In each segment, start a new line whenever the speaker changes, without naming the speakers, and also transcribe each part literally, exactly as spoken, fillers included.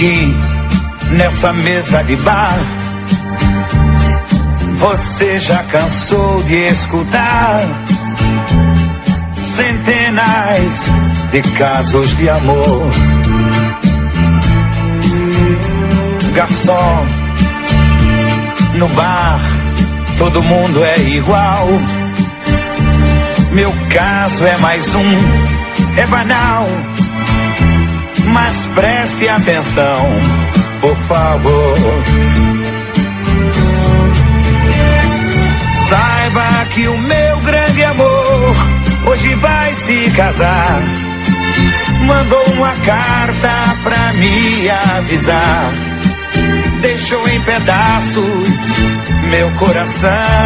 aqui nessa mesa de bar. Você já cansou de escutar centenas de casos de amor. Garçom, no bar todo mundo é igual. Meu caso é mais um, é banal. Mas preste atenção, por favor. Saiba que o meu grande amor hoje vai se casar. Mandou uma carta pra me avisar. Deixou em pedaços meu coração.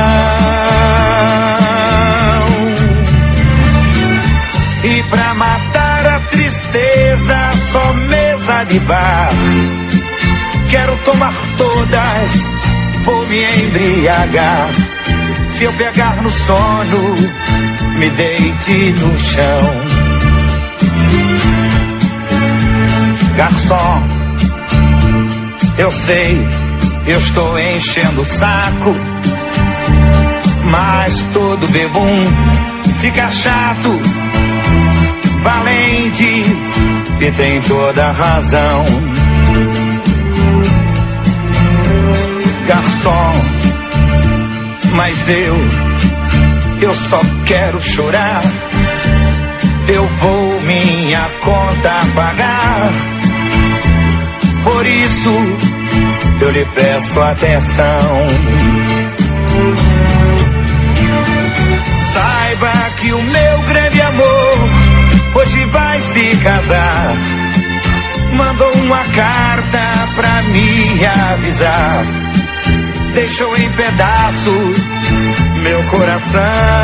E pra matar a tristeza, só mesa de bar. Quero tomar todas, vou me embriagar. Se eu pegar no sono, me deite no chão. Garçom, eu sei, eu estou enchendo o saco, mas todo bebum fica chato. Valente e tem toda a razão. Garçom, mas eu, eu só quero chorar. Eu vou minha conta pagar. Por isso eu lhe peço atenção. Saiba que o meu grande amor hoje vai se casar. Mandou uma carta pra me avisar. Deixou em pedaços meu coração.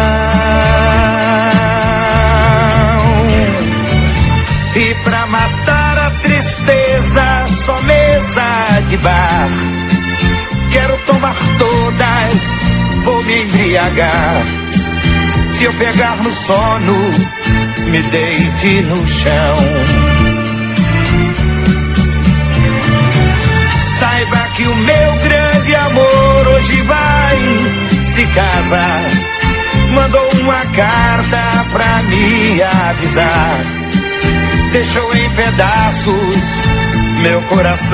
E pra matar a tristeza, só mesa de bar. Quero tomar todas, vou me embriagar. Se eu pegar no sono, me deite no chão. Saiba que o meu grande amor hoje vai se casar. Mandou uma carta pra me avisar. Deixou em pedaços meu coração.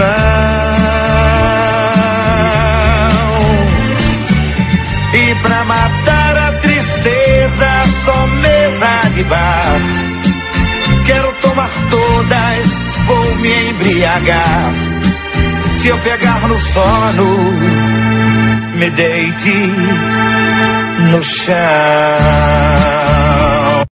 E pra matar a tristeza, só mesa de bar. Quero tomar todas, vou me embriagar. Se eu pegar no sono, me deite no chão.